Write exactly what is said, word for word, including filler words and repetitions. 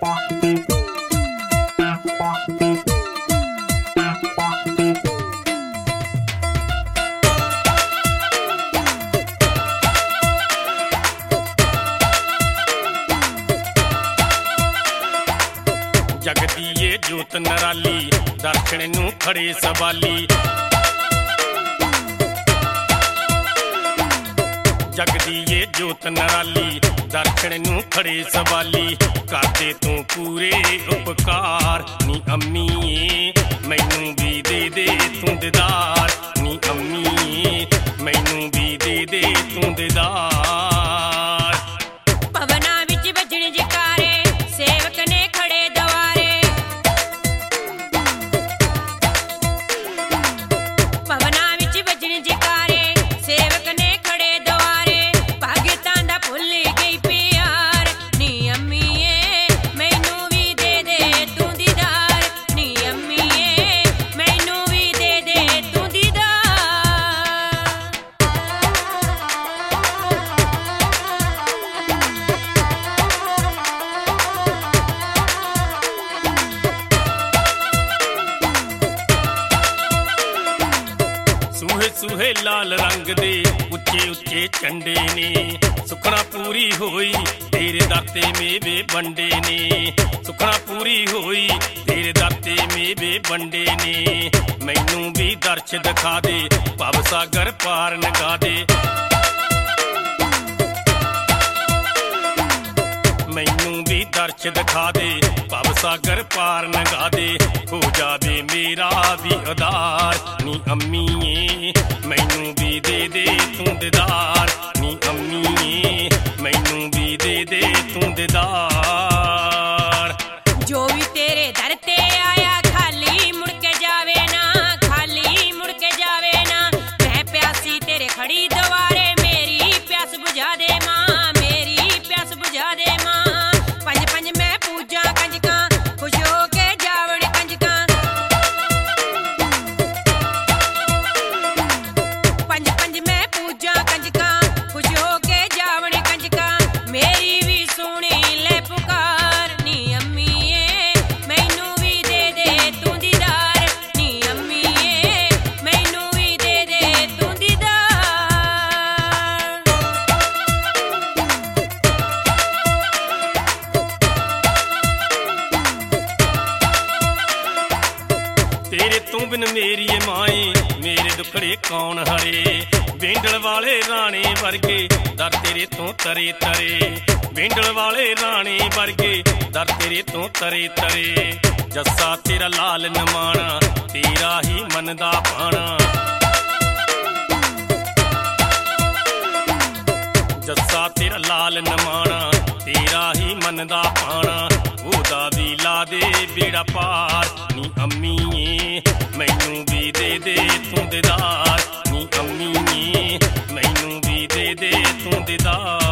जगदी ये जोत नराली दर्शन नूं खड़े सवाली। जगदी ये जोत नराली दर्शन नूं खड़े सवाली। करदे तूं पूरे उपकार नी अम्मीए मैनू भी दे दे तूं दीदार नी अम्मीए मैनू भी दे दे तूं दीदार। पवना विच बजण जकारे सेवक ने खड़े दवारे। पवना विच बजण जकारे सेवक ने खड़े दवारे। भगतां दा भुल गई प्यार नी अम्मीए मैनू भी दे दे तूं दीदार नी अम्मीए मैनू भी दे दे तूं दीदार। सूहे सूहे लाल रंग दे उच्चे उच्चे झंडे ने। सुखना पूरी होई तेरे दाते मेवे बंडे ने। सुखना पूरी होई तेरे दाते मेवे बंडे ने। मैनू भी दर्श दिखा दे भव सागर पार लंघा दे। मैनू भी दर्श दिखा दे भव सागर पार लंघा दे। हो जावे मेरा भी उदार नी अम्मीए मैनू भी दे दे तूं दीदार नी अम्मीए मैनू भी दे दे तूं दीदार। जो भी तेरे दर ते आया खाली मुड़ के जावे ना खाली मुड़ के जावे ना। मैं प्यासी तेरे खड़ी दवारे मेरी प्यास बुझा दे माँ मेरी प्यास बुझा दे माँ। पंज पंज मैं पूजा कंजका खुश हो के जावण कंजका। पंज पंज मैं पूजा कंजका खुश हो के जावण कंजका। मेरी भी सुनी ले पुकार नी अम्मीए मैनू भी दे दे तूं दीदार नी अम्मीए मैनू भी दे दे तूं दीदार। तेरे तू बिन मेरी माए मेरे दुखड़े कौन हरे। बेंडल वाले राणे वर्गे दर तेरे तो तरे तरे। बेंडल वाले राणे वर्गे दर तेरे तो तरे तरे। जस्सा तेरा लाल नमाना तेरा ही मन दा पाना। जस्सा तेरा लाल नमाना तेरा ही मन दा पाना। ओदा भी ला दे बेड़ा पार नी अम्मीए मैनू भी दे दे तूं दीदार नी अम्मीए मैनू भी दे दे तूं दीदार।